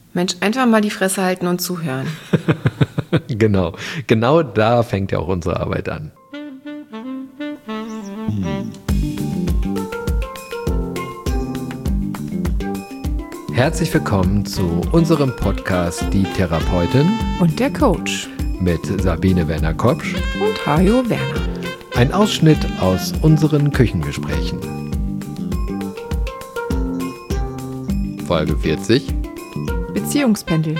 Mensch, einfach mal die Fresse halten und zuhören. Genau da fängt ja auch unsere Arbeit an. Herzlich willkommen zu unserem Podcast Die Therapeutin Und der Coach. mit Sabine Werner-Kopsch Und Hajo Werner. Ein Ausschnitt aus unseren Küchengesprächen. Folge 40. Beziehungspendel.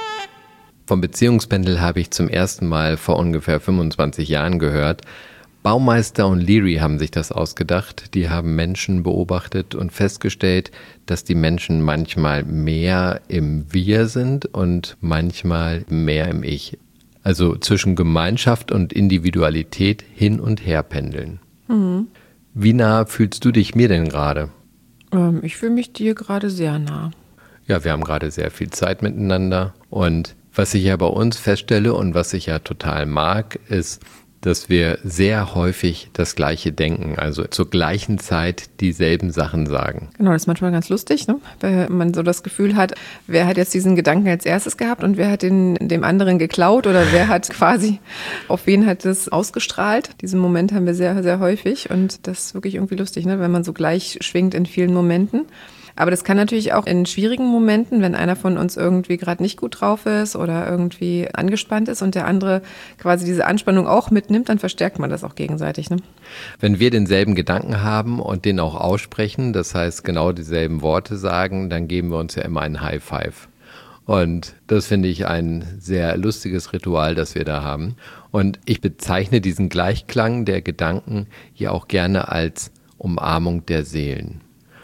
Vom Beziehungspendel habe ich zum ersten Mal vor ungefähr 25 Jahren gehört. Baumeister und Leary haben sich das ausgedacht. Die haben Menschen beobachtet und festgestellt, dass die Menschen manchmal mehr im Wir sind und manchmal mehr im Ich. Also zwischen Gemeinschaft und Individualität hin und her pendeln. Mhm. Wie nah fühlst du dich mir denn gerade? Ich fühle mich dir gerade sehr nah. Ja, wir haben gerade sehr viel Zeit miteinander. Und was ich ja bei uns feststelle und was ich ja total mag, ist, dass wir sehr häufig das Gleiche denken, also zur gleichen Zeit dieselben Sachen sagen. Genau, das ist manchmal ganz lustig, ne? Weil man so das Gefühl hat, wer hat jetzt diesen Gedanken als erstes gehabt und wer hat dem anderen geklaut oder wer hat quasi, auf wen hat das ausgestrahlt. Diesen Moment haben wir sehr, sehr häufig und das ist wirklich irgendwie lustig, ne? Wenn man so gleich schwingt in vielen Momenten. Aber das kann natürlich auch in schwierigen Momenten, wenn einer von uns irgendwie gerade nicht gut drauf ist oder irgendwie angespannt ist und der andere quasi diese Anspannung auch mitnimmt, dann verstärkt man das auch gegenseitig, ne? Wenn wir denselben Gedanken haben und den auch aussprechen, das heißt genau dieselben Worte sagen, dann geben wir uns ja immer einen High Five. Und das finde ich ein sehr lustiges Ritual, das wir da haben. Und ich bezeichne diesen Gleichklang der Gedanken hier auch gerne als Umarmung der Seelen.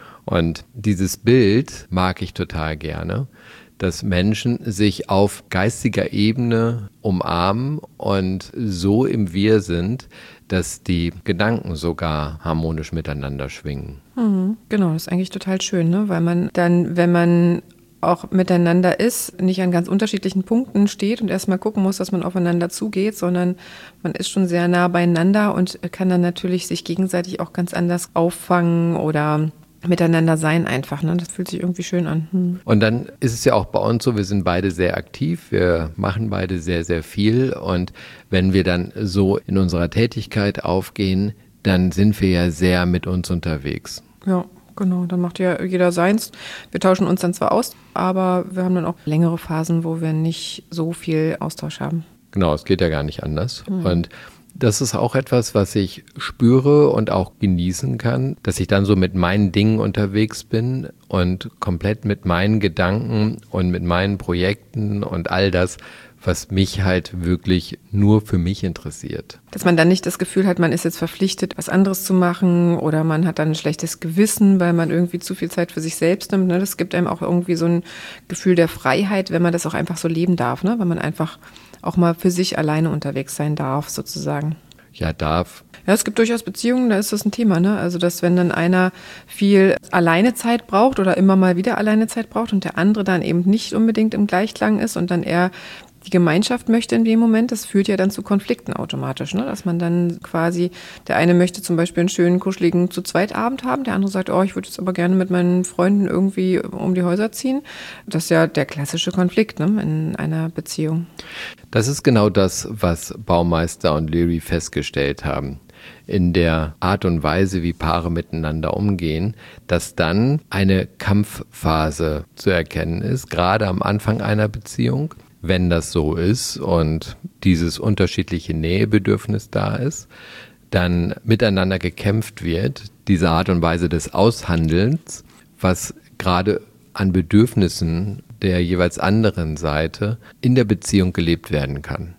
Und dieses Bild mag ich total gerne, dass Menschen sich auf geistiger Ebene umarmen und so im Wir sind, dass die Gedanken sogar harmonisch miteinander schwingen. Genau, das ist eigentlich total schön, ne? Weil man dann, wenn man auch miteinander ist, nicht an ganz unterschiedlichen Punkten steht und erstmal gucken muss, dass man aufeinander zugeht, sondern man ist schon sehr nah beieinander und kann dann natürlich sich gegenseitig auch ganz anders auffangen oder miteinander sein einfach, ne? Das fühlt sich irgendwie schön an. Und dann ist es ja auch bei uns so, wir sind beide sehr aktiv, wir machen beide sehr, sehr viel und wenn wir dann so in unserer Tätigkeit aufgehen, dann sind wir ja sehr mit uns unterwegs. Ja, genau, dann macht ja jeder seins. Wir tauschen uns dann zwar aus, aber wir haben dann auch längere Phasen, wo wir nicht so viel Austausch haben. Genau, es geht ja gar nicht anders. Und das ist auch etwas, was ich spüre und auch genießen kann, dass ich dann so mit meinen Dingen unterwegs bin und komplett mit meinen Gedanken und mit meinen Projekten und all das, was mich halt wirklich nur für mich interessiert. Dass man dann nicht das Gefühl hat, man ist jetzt verpflichtet, was anderes zu machen oder man hat dann ein schlechtes Gewissen, weil man irgendwie zu viel Zeit für sich selbst nimmt. Ne? Das gibt einem auch irgendwie so ein Gefühl der Freiheit, wenn man das auch einfach so leben darf, ne? Wenn man einfach auch mal für sich alleine unterwegs sein darf, sozusagen. Ja, darf. Ja, es gibt durchaus Beziehungen, da ist das ein Thema, ne? Also, dass wenn dann einer viel Alleinezeit braucht oder immer mal wieder Alleinezeit braucht und der andere dann eben nicht unbedingt im Gleichklang ist und dann eher die Gemeinschaft möchte in dem Moment, das führt ja dann zu Konflikten automatisch, ne? Dass man dann quasi, der eine möchte zum Beispiel einen schönen, kuscheligen Zu-zweit-Abend haben, der andere sagt, oh, ich würde jetzt aber gerne mit meinen Freunden irgendwie um die Häuser ziehen. Das ist ja der klassische Konflikt, ne? In einer Beziehung. Das ist genau das, was Baumeister und Leary festgestellt haben. In der Art und Weise, wie Paare miteinander umgehen, dass dann eine Kampfphase zu erkennen ist, gerade am Anfang einer Beziehung. Wenn das so ist und dieses unterschiedliche Nähebedürfnis da ist, dann miteinander gekämpft wird, diese Art und Weise des Aushandelns, was gerade an Bedürfnissen der jeweils anderen Seite in der Beziehung gelebt werden kann.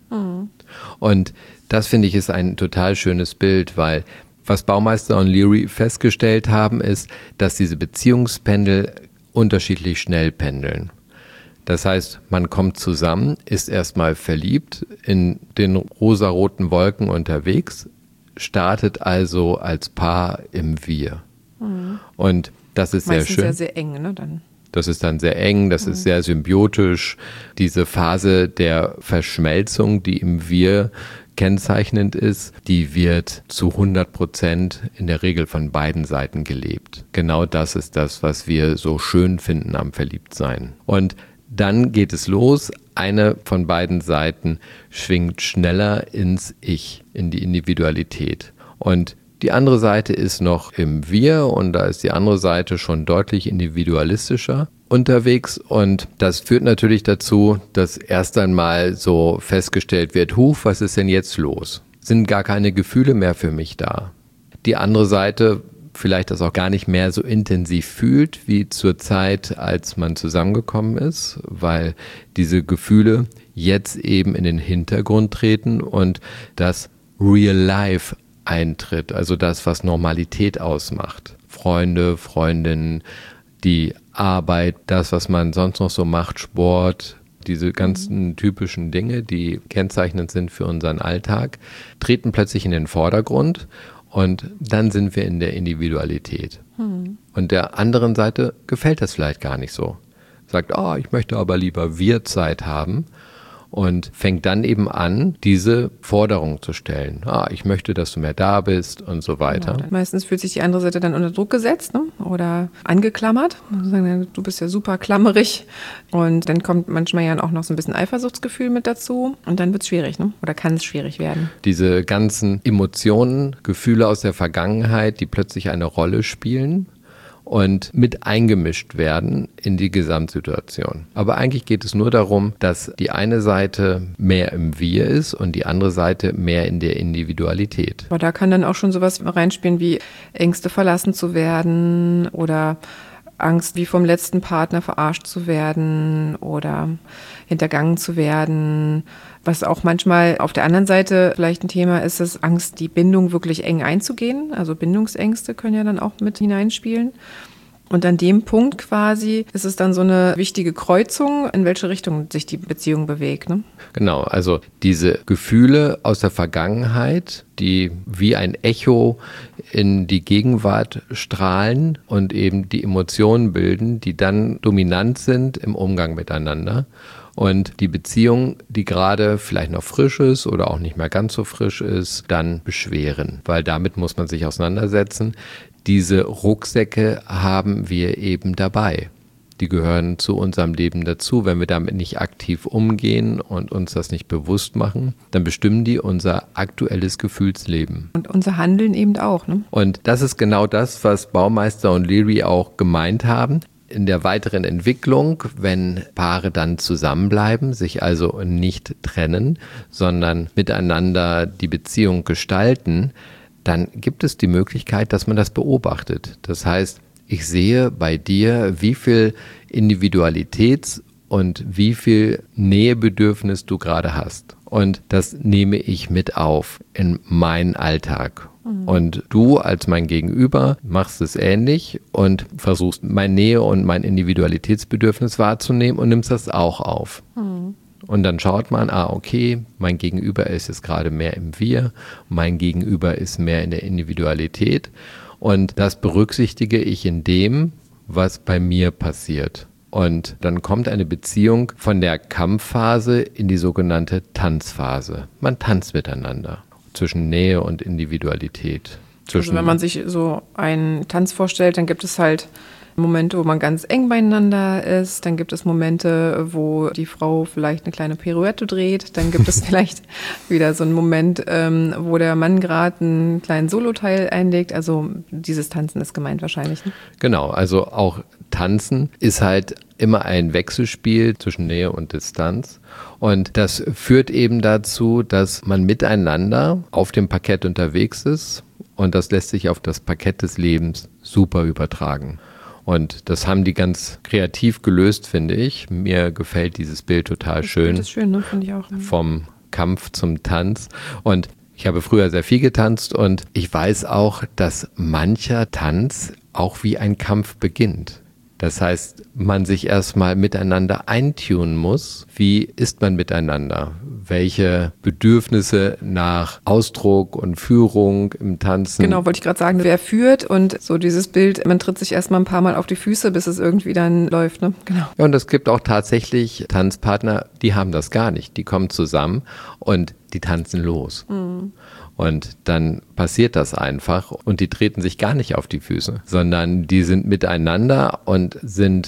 Und das, finde ich, ist ein total schönes Bild, weil was Baumeister und Leary festgestellt haben, ist, dass diese Beziehungspendel unterschiedlich schnell pendeln. Das heißt, man kommt zusammen, ist erstmal verliebt, in den rosaroten Wolken unterwegs, startet also als Paar im Wir. Und das ist Meistens sehr schön. sehr, sehr eng, ne? Dann. Das ist dann sehr eng, das ist sehr symbiotisch. Diese Phase der Verschmelzung, die im Wir kennzeichnend ist, die wird zu 100% in der Regel von beiden Seiten gelebt. Genau das ist das, was wir so schön finden am Verliebtsein. Und dann geht es los. Eine von beiden Seiten schwingt schneller ins Ich, in die Individualität. Und die andere Seite ist noch im Wir und da ist die andere Seite schon deutlich individualistischer unterwegs. Und das führt natürlich dazu, dass erst einmal so festgestellt wird, was ist denn jetzt los? Sind gar keine Gefühle mehr für mich da? Die andere Seite vielleicht das auch gar nicht mehr so intensiv fühlt wie zur Zeit, als man zusammengekommen ist, weil diese Gefühle jetzt eben in den Hintergrund treten und das Real Life eintritt, also das, was Normalität ausmacht. Freunde, Freundinnen, die Arbeit, das, was man sonst noch so macht, Sport, diese ganzen typischen Dinge, die kennzeichnend sind für unseren Alltag, treten plötzlich in den Vordergrund. Und dann sind wir in der Individualität. Und der anderen Seite gefällt das vielleicht gar nicht so. Sagt, ich möchte aber lieber Wir-Zeit haben und fängt dann eben an, diese Forderung zu stellen. Ich möchte, dass du mehr da bist und so weiter. Genau. Meistens fühlt sich die andere Seite dann unter Druck gesetzt, ne? Oder angeklammert. Und sagen, du bist ja super klammerig. Und dann kommt manchmal ja auch noch so ein bisschen Eifersuchtsgefühl mit dazu. Und dann wird es schwierig, ne? Oder kann es schwierig werden. Diese ganzen Emotionen, Gefühle aus der Vergangenheit, die plötzlich eine Rolle spielen und mit eingemischt werden in die Gesamtsituation. Aber eigentlich geht es nur darum, dass die eine Seite mehr im Wir ist und die andere Seite mehr in der Individualität. Aber da kann dann auch schon sowas reinspielen wie Ängste, verlassen zu werden oder Angst, wie vom letzten Partner verarscht zu werden oder hintergangen zu werden. Was auch manchmal auf der anderen Seite vielleicht ein Thema ist, ist Angst, die Bindung wirklich eng einzugehen. Also Bindungsängste können ja dann auch mit hineinspielen. Und an dem Punkt quasi ist es dann so eine wichtige Kreuzung, in welche Richtung sich die Beziehung bewegt, ne? Genau, also diese Gefühle aus der Vergangenheit, die wie ein Echo in die Gegenwart strahlen und eben die Emotionen bilden, die dann dominant sind im Umgang miteinander. Und die Beziehung, die gerade vielleicht noch frisch ist oder auch nicht mehr ganz so frisch ist, dann beschweren, weil damit muss man sich auseinandersetzen. Diese Rucksäcke haben wir eben dabei. Die gehören zu unserem Leben dazu. Wenn wir damit nicht aktiv umgehen und uns das nicht bewusst machen, dann bestimmen die unser aktuelles Gefühlsleben. Und unser Handeln eben auch, ne? Und das ist genau das, was Baumeister und Leary auch gemeint haben. In der weiteren Entwicklung, wenn Paare dann zusammenbleiben, sich also nicht trennen, sondern miteinander die Beziehung gestalten, dann gibt es die Möglichkeit, dass man das beobachtet. Das heißt, ich sehe bei dir, wie viel Individualität und wie viel Nähebedürfnis du gerade hast. Und das nehme ich mit auf in meinen Alltag. Und du als mein Gegenüber machst es ähnlich und versuchst meine Nähe und mein Individualitätsbedürfnis wahrzunehmen und nimmst das auch auf. Und dann schaut man, okay, mein Gegenüber ist jetzt gerade mehr im Wir, mein Gegenüber ist mehr in der Individualität und das berücksichtige ich in dem, was bei mir passiert. Und dann kommt eine Beziehung von der Kampfphase in die sogenannte Tanzphase. Man tanzt miteinander zwischen Nähe und Individualität. Also wenn man sich so einen Tanz vorstellt, dann gibt es halt Momente, wo man ganz eng beieinander ist. Dann gibt es Momente, wo die Frau vielleicht eine kleine Pirouette dreht. Dann gibt es vielleicht wieder so einen Moment, wo der Mann gerade einen kleinen Soloteil einlegt. Also dieses Tanzen ist gemeint wahrscheinlich, ne? Genau, also auch Tanzen ist halt immer ein Wechselspiel zwischen Nähe und Distanz. Und das führt eben dazu, dass man miteinander auf dem Parkett unterwegs ist. Und das lässt sich auf das Parkett des Lebens super übertragen. Und das haben die ganz kreativ gelöst, finde ich. Mir gefällt dieses Bild total schön. Das ist schön, ne? Finde ich auch. Vom Kampf zum Tanz. Und ich habe früher sehr viel getanzt und ich weiß auch, dass mancher Tanz auch wie ein Kampf beginnt. Das heißt, man sich erstmal miteinander eintunen muss. Wie ist man miteinander? Welche Bedürfnisse nach Ausdruck und Führung im Tanzen? Genau, wollte ich gerade sagen, wer führt und so dieses Bild, man tritt sich erstmal ein paar Mal auf die Füße, bis es irgendwie dann läuft, ne? Genau. Ja, und es gibt auch tatsächlich Tanzpartner, die haben das gar nicht. Die kommen zusammen und die tanzen los. Und dann passiert das einfach und die treten sich gar nicht auf die Füße, sondern die sind miteinander und sind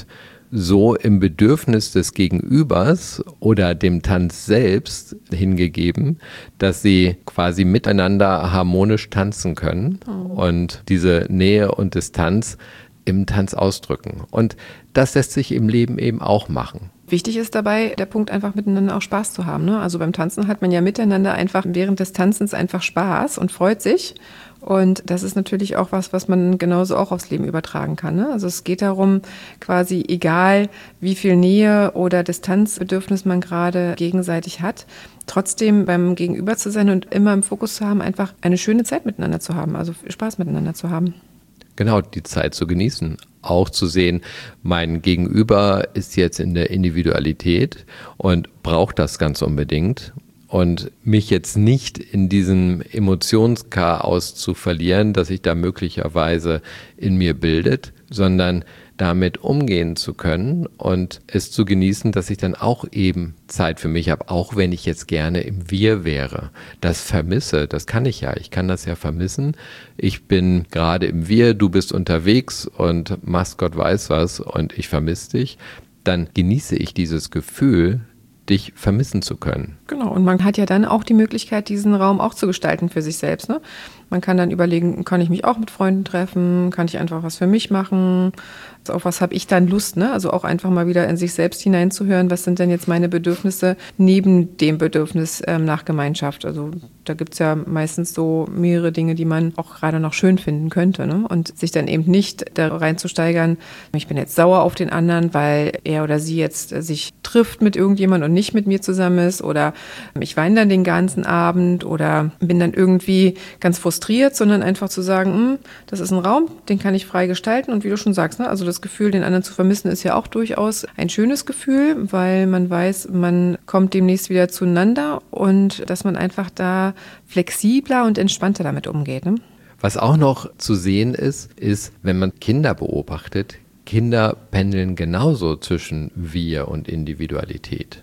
so im Bedürfnis des Gegenübers oder dem Tanz selbst hingegeben, dass sie quasi miteinander harmonisch tanzen können und diese Nähe und Distanz im Tanz ausdrücken. Und das lässt sich im Leben eben auch machen. Wichtig ist dabei der Punkt, einfach miteinander auch Spaß zu haben. Ne? Also beim Tanzen hat man ja miteinander einfach während des Tanzens einfach Spaß und freut sich. Und das ist natürlich auch was man genauso auch aufs Leben übertragen kann. Ne? Also es geht darum, quasi egal wie viel Nähe oder Distanzbedürfnis man gerade gegenseitig hat, trotzdem beim Gegenüber zu sein und immer im Fokus zu haben, einfach eine schöne Zeit miteinander zu haben, also Spaß miteinander zu haben. Genau, die Zeit zu genießen. Auch zu sehen, mein Gegenüber ist jetzt in der Individualität und braucht das ganz unbedingt. Und mich jetzt nicht in diesem Emotionschaos zu verlieren, das sich da möglicherweise in mir bildet, sondern damit umgehen zu können und es zu genießen, dass ich dann auch eben Zeit für mich habe, auch wenn ich jetzt gerne im Wir wäre. Das vermisse, das kann ich ja. Ich kann das ja vermissen. Ich bin gerade im Wir, du bist unterwegs und machst Gott weiß was und ich vermisse dich. Dann genieße ich dieses Gefühl, dich vermissen zu können. Genau, und man hat ja dann auch die Möglichkeit, diesen Raum auch zu gestalten für sich selbst. Ne? Man kann dann überlegen, kann ich mich auch mit Freunden treffen, kann ich einfach was für mich machen, also auf was habe ich dann Lust, ne? Also auch einfach mal wieder in sich selbst hineinzuhören, was sind denn jetzt meine Bedürfnisse neben dem Bedürfnis nach Gemeinschaft. Also da gibt's ja meistens so mehrere Dinge, die man auch gerade noch schön finden könnte. Ne? Und sich dann eben nicht da reinzusteigern, ich bin jetzt sauer auf den anderen, weil er oder sie jetzt sich trifft mit irgendjemand und nicht mit mir zusammen ist, oder ich weine dann den ganzen Abend oder bin dann irgendwie ganz frustriert, sondern einfach zu sagen, das ist ein Raum, den kann ich frei gestalten, und wie du schon sagst, ne, also das Gefühl, den anderen zu vermissen, ist ja auch durchaus ein schönes Gefühl, weil man weiß, man kommt demnächst wieder zueinander und dass man einfach da flexibler und entspannter damit umgeht. Ne? Was auch noch zu sehen ist, wenn man Kinder beobachtet, Kinder pendeln genauso zwischen Wir und Individualität.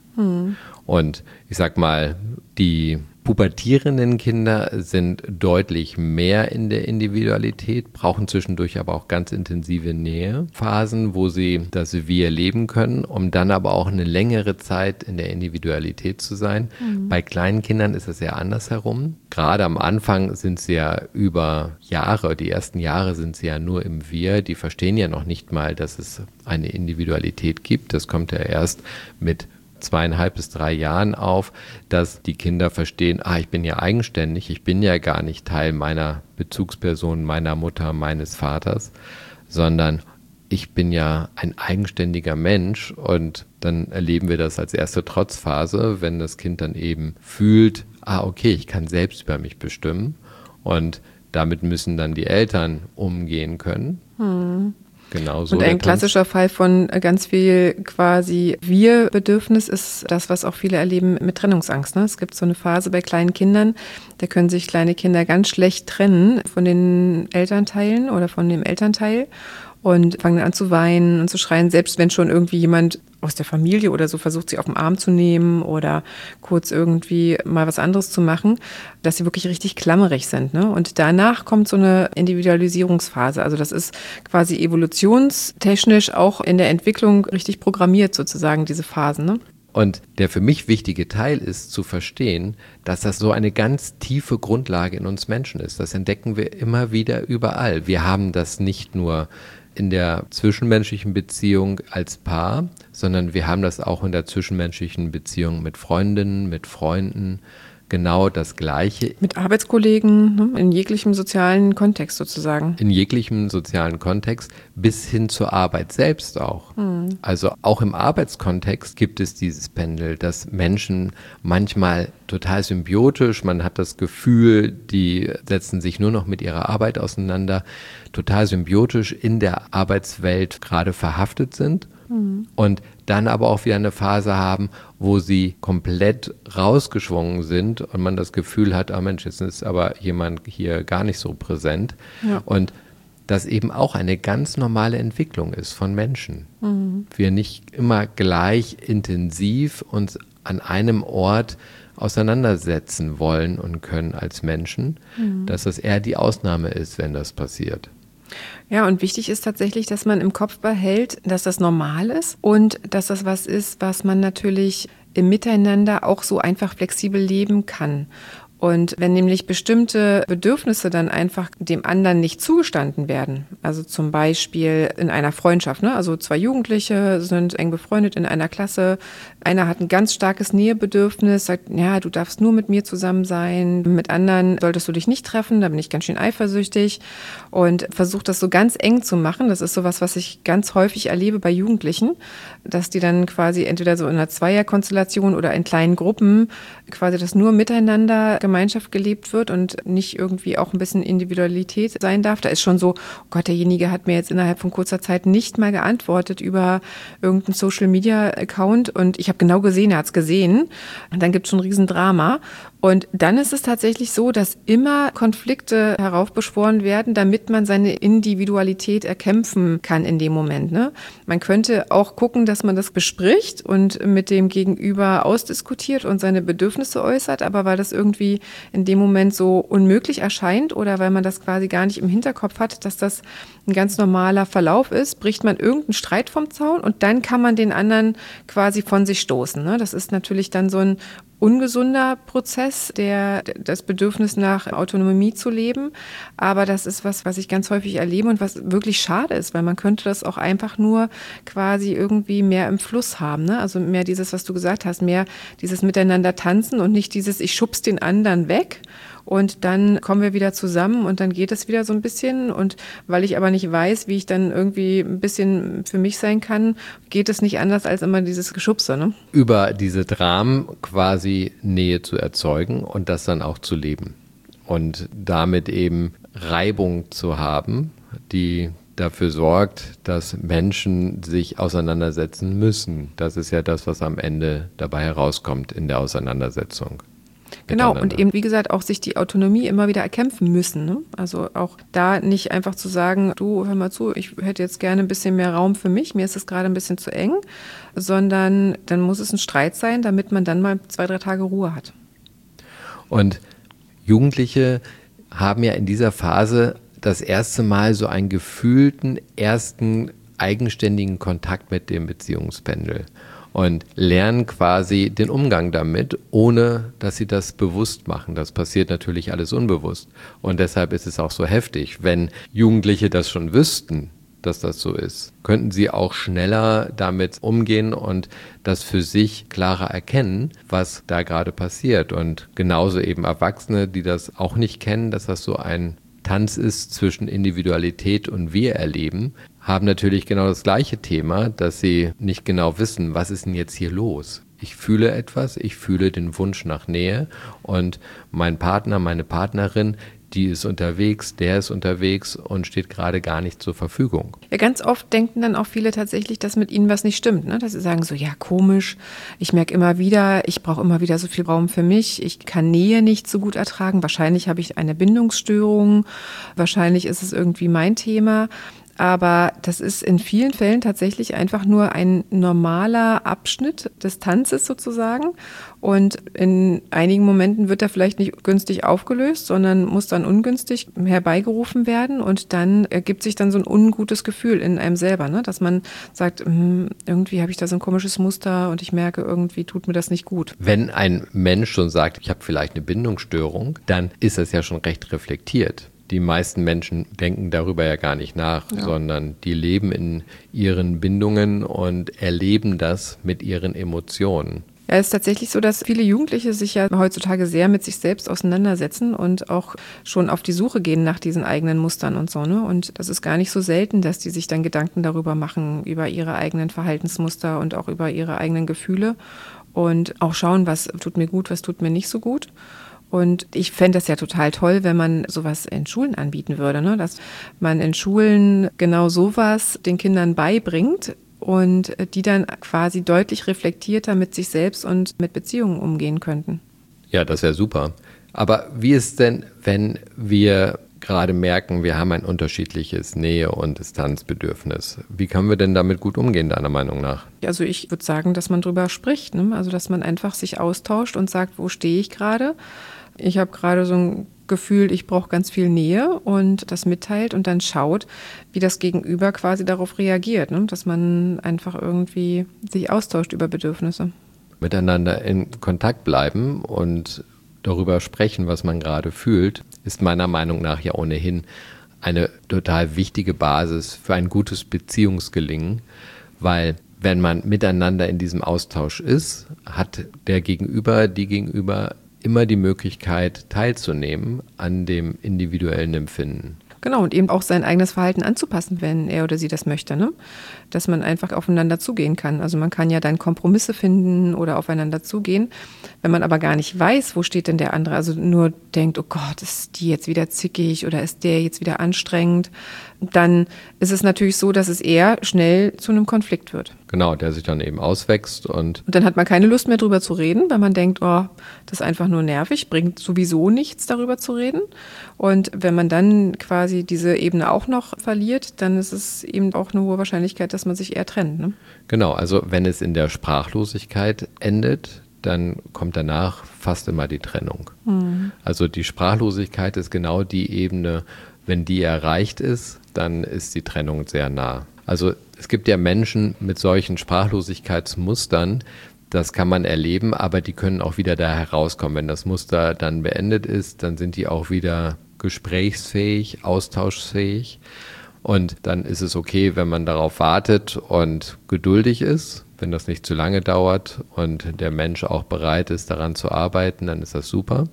Und ich sag mal, die pubertierenden Kinder sind deutlich mehr in der Individualität, brauchen zwischendurch aber auch ganz intensive Nähephasen, wo sie das Wir leben können, um dann aber auch eine längere Zeit in der Individualität zu sein. Bei kleinen Kindern ist es ja andersherum. Gerade am Anfang sind sie ja über Jahre, die ersten Jahre sind sie ja nur im Wir, die verstehen ja noch nicht mal, dass es eine Individualität gibt. Das kommt ja erst mit 2,5 bis 3 Jahren auf, dass die Kinder verstehen, ich bin ja eigenständig, ich bin ja gar nicht Teil meiner Bezugsperson, meiner Mutter, meines Vaters, sondern ich bin ja ein eigenständiger Mensch, und dann erleben wir das als erste Trotzphase, wenn das Kind dann eben fühlt, okay, ich kann selbst über mich bestimmen, und damit müssen dann die Eltern umgehen können. Genauso. Und ein klassischer Fall von ganz viel quasi Wir-Bedürfnis ist das, was auch viele erleben mit Trennungsangst. Ne? Es gibt so eine Phase bei kleinen Kindern, da können sich kleine Kinder ganz schlecht trennen von den Elternteilen oder von dem Elternteil und fangen an zu weinen und zu schreien, selbst wenn schon irgendwie jemand aus der Familie oder so versucht, sie auf den Arm zu nehmen oder kurz irgendwie mal was anderes zu machen, dass sie wirklich richtig klammerig sind. Ne? Und danach kommt so eine Individualisierungsphase. Also das ist quasi evolutionstechnisch auch in der Entwicklung richtig programmiert sozusagen, diese Phasen. Ne? Und der für mich wichtige Teil ist zu verstehen, dass das so eine ganz tiefe Grundlage in uns Menschen ist. Das entdecken wir immer wieder überall. Wir haben das nicht nur in der zwischenmenschlichen Beziehung als Paar, sondern wir haben das auch in der zwischenmenschlichen Beziehung mit Freundinnen, mit Freunden, genau das Gleiche. Mit Arbeitskollegen, ne? In jeglichem sozialen Kontext sozusagen. In jeglichem sozialen Kontext, bis hin zur Arbeit selbst auch. Also auch im Arbeitskontext gibt es dieses Pendel, dass Menschen manchmal total symbiotisch, man hat das Gefühl, die setzen sich nur noch mit ihrer Arbeit auseinander, total symbiotisch in der Arbeitswelt gerade verhaftet sind. Und dann aber auch wieder eine Phase haben, wo sie komplett rausgeschwungen sind und man das Gefühl hat, Mensch, jetzt ist aber jemand hier gar nicht so präsent. Ja. Und das eben auch eine ganz normale Entwicklung ist von Menschen. Wir nicht immer gleich intensiv uns an einem Ort auseinandersetzen wollen und können als Menschen, dass das eher die Ausnahme ist, wenn das passiert. Ja, und wichtig ist tatsächlich, dass man im Kopf behält, dass das normal ist und dass das was ist, was man natürlich im Miteinander auch so einfach flexibel leben kann. Und wenn nämlich bestimmte Bedürfnisse dann einfach dem anderen nicht zugestanden werden, also zum Beispiel in einer Freundschaft, ne? Also 2 Jugendliche sind eng befreundet in einer Klasse, einer hat ein ganz starkes Nähebedürfnis, sagt, ja, du darfst nur mit mir zusammen sein, mit anderen solltest du dich nicht treffen, da bin ich ganz schön eifersüchtig und versucht das so ganz eng zu machen. Das ist sowas, was ich ganz häufig erlebe bei Jugendlichen, dass die dann quasi entweder so in einer Zweierkonstellation oder in kleinen Gruppen quasi das nur miteinander Gemeinschaft gelebt wird und nicht irgendwie auch ein bisschen Individualität sein darf. Da ist schon so, oh Gott, derjenige hat mir jetzt innerhalb von kurzer Zeit nicht mal geantwortet über irgendeinen Social-Media-Account und ich habe genau gesehen, er hat es gesehen. Und dann gibt es schon ein Riesendrama. Und dann ist es tatsächlich so, dass immer Konflikte heraufbeschworen werden, damit man seine Individualität erkämpfen kann in dem Moment. Ne? Man könnte auch gucken, dass man das bespricht und mit dem Gegenüber ausdiskutiert und seine Bedürfnisse äußert, aber weil das irgendwie in dem Moment so unmöglich erscheint oder weil man das quasi gar nicht im Hinterkopf hat, dass das ein ganz normaler Verlauf ist, bricht man irgendeinen Streit vom Zaun und dann kann man den anderen quasi von sich stoßen. Ne? Das ist natürlich dann so ein ungesunder Prozess, das Bedürfnis nach Autonomie zu leben. Aber das ist was ich ganz häufig erlebe und was wirklich schade ist, weil man könnte das auch einfach nur quasi irgendwie mehr im Fluss haben. Ne? Also mehr dieses, was du gesagt hast, mehr dieses Miteinander tanzen und nicht dieses, ich schubs den anderen weg. Und dann kommen wir wieder zusammen und dann geht es wieder so ein bisschen. Und weil ich aber nicht weiß, wie ich dann irgendwie ein bisschen für mich sein kann, geht es nicht anders als immer dieses Geschubse. Ne? Über diese Dramen quasi Nähe zu erzeugen und das dann auch zu leben. Und damit eben Reibung zu haben, die dafür sorgt, dass Menschen sich auseinandersetzen müssen. Das ist ja das, was am Ende dabei herauskommt in der Auseinandersetzung. Genau, und eben, wie gesagt, auch sich die Autonomie immer wieder erkämpfen müssen. Ne? Also auch da nicht einfach zu sagen, du, hör mal zu, ich hätte jetzt gerne ein bisschen mehr Raum für mich, mir ist es gerade ein bisschen zu eng, sondern dann muss es ein Streit sein, damit man dann mal 2-3 Tage Ruhe hat. Und Jugendliche haben ja in dieser Phase das erste Mal so einen gefühlten ersten eigenständigen Kontakt mit dem Beziehungspendel. Und lernen quasi den Umgang damit, ohne dass sie das bewusst machen. Das passiert natürlich alles unbewusst. Und deshalb ist es auch so heftig. Wenn Jugendliche das schon wüssten, dass das so ist, könnten sie auch schneller damit umgehen und das für sich klarer erkennen, was da gerade passiert. Und genauso eben Erwachsene, die das auch nicht kennen, dass das so ein Tanz ist zwischen Individualität und Wir-Erleben, haben natürlich genau das gleiche Thema, dass sie nicht genau wissen, was ist denn jetzt hier los? Ich fühle etwas, ich fühle den Wunsch nach Nähe und mein Partner, meine Partnerin, die ist unterwegs, der ist unterwegs und steht gerade gar nicht zur Verfügung. Ja, ganz oft denken dann auch viele tatsächlich, dass mit ihnen was nicht stimmt. Ne? Dass sie sagen so, ja komisch, ich merke immer wieder, ich brauche immer wieder so viel Raum für mich, ich kann Nähe nicht so gut ertragen, wahrscheinlich habe ich eine Bindungsstörung, wahrscheinlich ist es irgendwie mein Thema. Aber das ist in vielen Fällen tatsächlich einfach nur ein normaler Abschnitt des Tanzes sozusagen. Und in einigen Momenten wird er vielleicht nicht günstig aufgelöst, sondern muss dann ungünstig herbeigerufen werden. Und dann ergibt sich dann so ein ungutes Gefühl in einem selber, ne? Dass man sagt, irgendwie habe ich da so ein komisches Muster und ich merke, irgendwie tut mir das nicht gut. Wenn ein Mensch schon sagt, ich habe vielleicht eine Bindungsstörung, dann ist das ja schon recht reflektiert. Die meisten Menschen denken darüber ja gar nicht nach, sondern die leben in ihren Bindungen und erleben das mit ihren Emotionen. Ja, es ist tatsächlich so, dass viele Jugendliche sich ja heutzutage sehr mit sich selbst auseinandersetzen und auch schon auf die Suche gehen nach diesen eigenen Mustern und so, ne? Und das ist gar nicht so selten, dass die sich dann Gedanken darüber machen, über ihre eigenen Verhaltensmuster und auch über ihre eigenen Gefühle und auch schauen, was tut mir gut, was tut mir nicht so gut. Und ich fände das ja total toll, wenn man sowas in Schulen anbieten würde, ne? Dass man in Schulen genau sowas den Kindern beibringt und die dann quasi deutlich reflektierter mit sich selbst und mit Beziehungen umgehen könnten. Ja, das wäre super. Aber wie ist denn, wenn wir gerade merken, wir haben ein unterschiedliches Nähe- und Distanzbedürfnis? Wie können wir denn damit gut umgehen, deiner Meinung nach? Also ich würde sagen, dass man drüber spricht, ne? Also dass man einfach sich austauscht und sagt, wo stehe ich gerade? Ich habe gerade so ein Gefühl, ich brauche ganz viel Nähe und das mitteilt und dann schaut, wie das Gegenüber quasi darauf reagiert, ne? Dass man einfach irgendwie sich austauscht über Bedürfnisse. Miteinander in Kontakt bleiben und darüber sprechen, was man gerade fühlt, ist meiner Meinung nach ja ohnehin eine total wichtige Basis für ein gutes Beziehungsgelingen, weil wenn man miteinander in diesem Austausch ist, hat der Gegenüber, die Gegenüber immer die Möglichkeit teilzunehmen an dem individuellen Empfinden. Genau, und eben auch sein eigenes Verhalten anzupassen, wenn er oder sie das möchte, ne? Dass man einfach aufeinander zugehen kann. Also man kann ja dann Kompromisse finden oder aufeinander zugehen. Wenn man aber gar nicht weiß, wo steht denn der andere, also nur denkt, oh Gott, ist die jetzt wieder zickig oder ist der jetzt wieder anstrengend, dann ist es natürlich so, dass es eher schnell zu einem Konflikt wird. Genau, der sich dann eben auswächst und dann hat man keine Lust mehr drüber zu reden, weil man denkt, oh, das ist einfach nur nervig, bringt sowieso nichts, darüber zu reden. Und wenn man dann quasi diese Ebene auch noch verliert, dann ist es eben auch eine hohe Wahrscheinlichkeit, dass man sich eher trennt, ne? Genau, also wenn es in der Sprachlosigkeit endet, dann kommt danach fast immer die Trennung. Also die Sprachlosigkeit ist genau die Ebene, wenn die erreicht ist, dann ist die Trennung sehr nah. Also es gibt ja Menschen mit solchen Sprachlosigkeitsmustern, das kann man erleben, aber die können auch wieder da herauskommen. Wenn das Muster dann beendet ist, dann sind die auch wieder gesprächsfähig, austauschsfähig. Und dann ist es okay, wenn man darauf wartet und geduldig ist. Wenn das nicht zu lange dauert und der Mensch auch bereit ist, daran zu arbeiten, dann ist das super.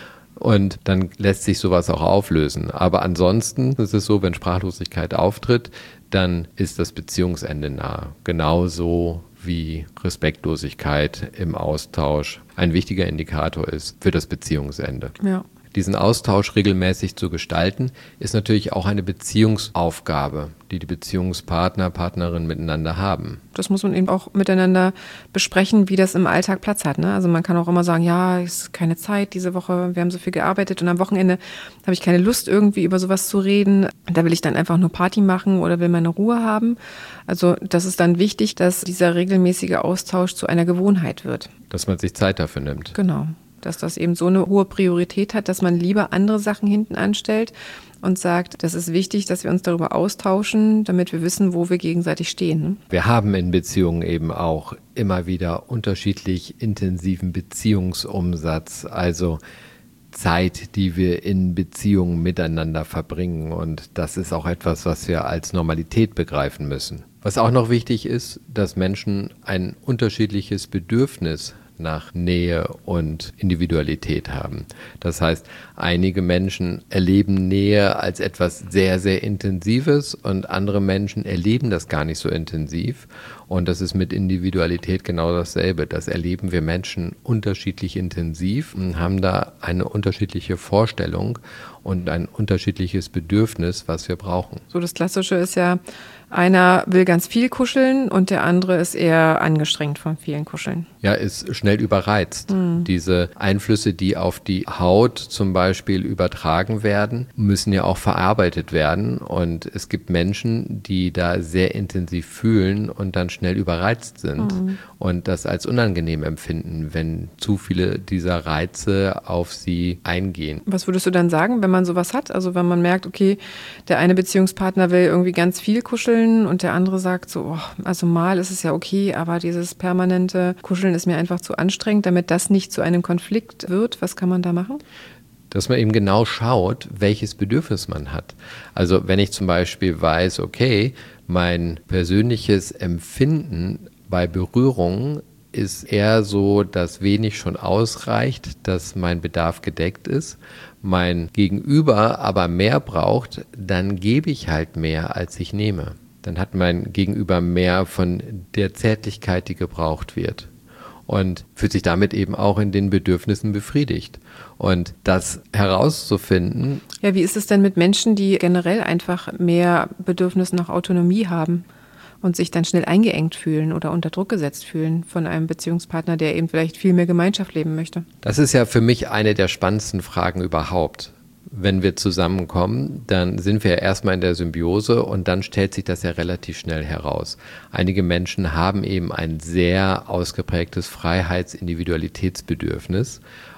Und dann lässt sich sowas auch auflösen. Aber ansonsten ist es so, wenn Sprachlosigkeit auftritt, dann ist das Beziehungsende nahe. Genauso wie Respektlosigkeit im Austausch ein wichtiger Indikator ist für das Beziehungsende. Ja. Diesen Austausch regelmäßig zu gestalten, ist natürlich auch eine Beziehungsaufgabe, die die Beziehungspartner, Partnerinnen miteinander haben. Das muss man eben auch miteinander besprechen, wie das im Alltag Platz hat, ne? Also man kann auch immer sagen, ja, es ist keine Zeit diese Woche, wir haben so viel gearbeitet und am Wochenende habe ich keine Lust, irgendwie über sowas zu reden. Da will ich dann einfach nur Party machen oder will meine Ruhe haben. Also das ist dann wichtig, dass dieser regelmäßige Austausch zu einer Gewohnheit wird. Dass man sich Zeit dafür nimmt. Genau. Dass das eben so eine hohe Priorität hat, dass man lieber andere Sachen hinten anstellt und sagt, das ist wichtig, dass wir uns darüber austauschen, damit wir wissen, wo wir gegenseitig stehen, ne? Wir haben in Beziehungen eben auch immer wieder unterschiedlich intensiven Beziehungsumsatz, also Zeit, die wir in Beziehungen miteinander verbringen. Und das ist auch etwas, was wir als Normalität begreifen müssen. Was auch noch wichtig ist, dass Menschen ein unterschiedliches Bedürfnis nach Nähe und Individualität haben. Das heißt, einige Menschen erleben Nähe als etwas sehr, sehr Intensives und andere Menschen erleben das gar nicht so intensiv. Und das ist mit Individualität genau dasselbe. Das erleben wir Menschen unterschiedlich intensiv und haben da eine unterschiedliche Vorstellung und ein unterschiedliches Bedürfnis, was wir brauchen. So das Klassische ist ja, einer will ganz viel kuscheln und der andere ist eher angestrengt von vielen Kuscheln. Ja, ist schnell überreizt. Diese Einflüsse, die auf die Haut zum Beispiel übertragen werden, müssen ja auch verarbeitet werden. Und es gibt Menschen, die da sehr intensiv fühlen und dann schnell überreizt sind und das als unangenehm empfinden, wenn zu viele dieser Reize auf sie eingehen. Was würdest du dann sagen, wenn man sowas hat? Also wenn man merkt, okay, der eine Beziehungspartner will irgendwie ganz viel kuscheln und der andere sagt so, oh, also mal ist es ja okay, aber dieses permanente Kuscheln ist mir einfach zu anstrengend, damit das nicht zu einem Konflikt wird. Was kann man da machen? Dass man eben genau schaut, welches Bedürfnis man hat. Also wenn ich zum Beispiel weiß, okay, mein persönliches Empfinden bei Berührungen ist eher so, dass wenig schon ausreicht, dass mein Bedarf gedeckt ist, mein Gegenüber aber mehr braucht, dann gebe ich halt mehr, als ich nehme. Dann hat mein Gegenüber mehr von der Zärtlichkeit, die gebraucht wird. Und fühlt sich damit eben auch in den Bedürfnissen befriedigt. Und das herauszufinden. Ja, wie ist es denn mit Menschen, die generell einfach mehr Bedürfnis nach Autonomie haben und sich dann schnell eingeengt fühlen oder unter Druck gesetzt fühlen von einem Beziehungspartner, der eben vielleicht viel mehr Gemeinschaft leben möchte? Das ist ja für mich eine der spannendsten Fragen überhaupt. Wenn wir zusammenkommen, dann sind wir ja erstmal in der Symbiose und dann stellt sich das ja relativ schnell heraus. Einige Menschen haben eben ein sehr ausgeprägtes Freiheits-Individualitätsbedürfnis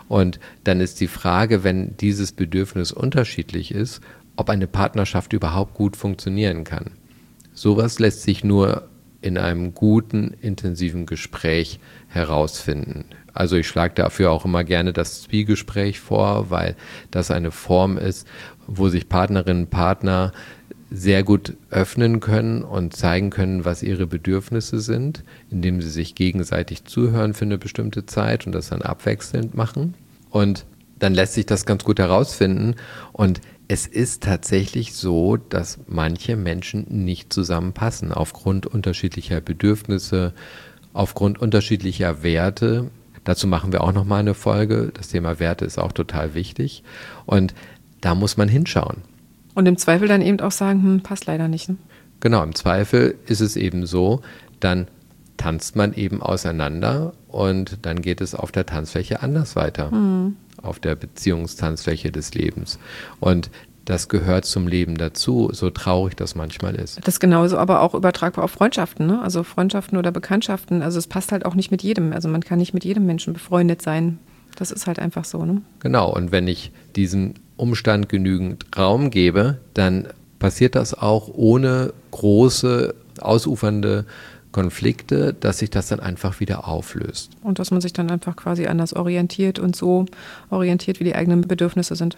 Und dann ist die Frage, wenn dieses Bedürfnis unterschiedlich ist, ob eine Partnerschaft überhaupt gut funktionieren kann. Sowas lässt sich nur in einem guten, intensiven Gespräch herausfinden. Also ich schlage dafür auch immer gerne das Zwiegespräch vor, weil das eine Form ist, wo sich Partnerinnen und Partner sehr gut öffnen können und zeigen können, was ihre Bedürfnisse sind, indem sie sich gegenseitig zuhören für eine bestimmte Zeit und das dann abwechselnd machen. Und dann lässt sich das ganz gut herausfinden. Und es ist tatsächlich so, dass manche Menschen nicht zusammenpassen aufgrund unterschiedlicher Bedürfnisse, aufgrund unterschiedlicher Werte. Dazu machen wir auch nochmal eine Folge. Das Thema Werte ist auch total wichtig. Und da muss man hinschauen. Und im Zweifel dann eben auch sagen, passt leider nicht. Ne? Genau, im Zweifel ist es eben so, dann tanzt man eben auseinander und dann geht es auf der Tanzfläche anders weiter, auf der Beziehungstanzfläche des Lebens. Und das gehört zum Leben dazu, so traurig das manchmal ist. Das ist genauso aber auch übertragbar auf Freundschaften, ne? Also Freundschaften oder Bekanntschaften. Also es passt halt auch nicht mit jedem. Also man kann nicht mit jedem Menschen befreundet sein. Das ist halt einfach so, ne? Genau, und wenn ich diesen Umstand genügend Raum gebe, dann passiert das auch ohne große, ausufernde Konflikte, dass sich das dann einfach wieder auflöst. Und dass man sich dann einfach quasi anders orientiert und so orientiert, wie die eigenen Bedürfnisse sind.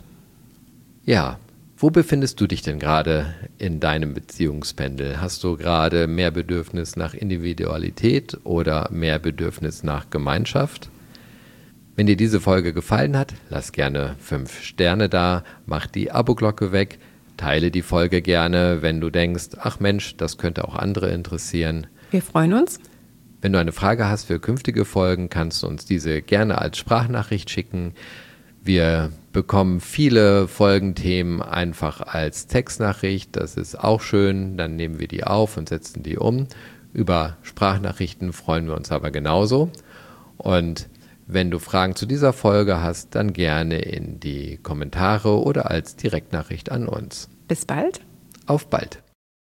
Ja, wo befindest du dich denn gerade in deinem Beziehungspendel? Hast du gerade mehr Bedürfnis nach Individualität oder mehr Bedürfnis nach Gemeinschaft? Wenn dir diese Folge gefallen hat, lass gerne 5 Sterne da, mach die Abo-Glocke weg, teile die Folge gerne, wenn du denkst, ach Mensch, das könnte auch andere interessieren. Wir freuen uns. Wenn du eine Frage hast für künftige Folgen, kannst du uns diese gerne als Sprachnachricht schicken. Wir bekommen viele Folgenthemen einfach als Textnachricht, das ist auch schön, dann nehmen wir die auf und setzen die um. Über Sprachnachrichten freuen wir uns aber genauso. Und wenn du Fragen zu dieser Folge hast, dann gerne in die Kommentare oder als Direktnachricht an uns. Bis bald. Auf bald.